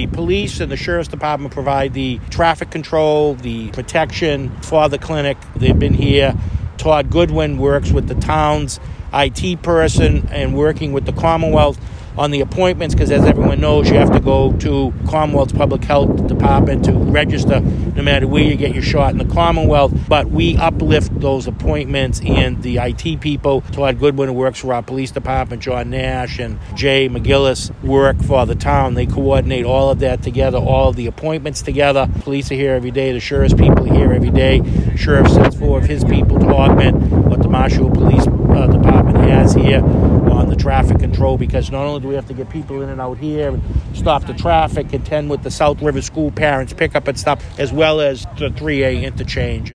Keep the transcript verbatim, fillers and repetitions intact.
The police and the sheriff's department provide the traffic control, the protection for the clinic. They've been here. Todd Goodwin works with the town's I T person and working with the Commonwealth on the appointments, because as everyone knows, you have to go to Commonwealth's Public Health Department to register no matter where you get your shot in the Commonwealth. But we uplift those appointments, and the I T people, Todd Goodwin, who works for our police department, John Nash and Jay McGillis, work for the town. They coordinate all of that together, all of the appointments together. Police are here every day. The sheriff's people are here every day. Sheriff sends four of his people to augment what the Marshall Police uh, Department has here on the traffic control, because not only do we have to get people in and out here and stop the traffic, contend with the South River School parents pickup and stuff, as well as the three A interchange.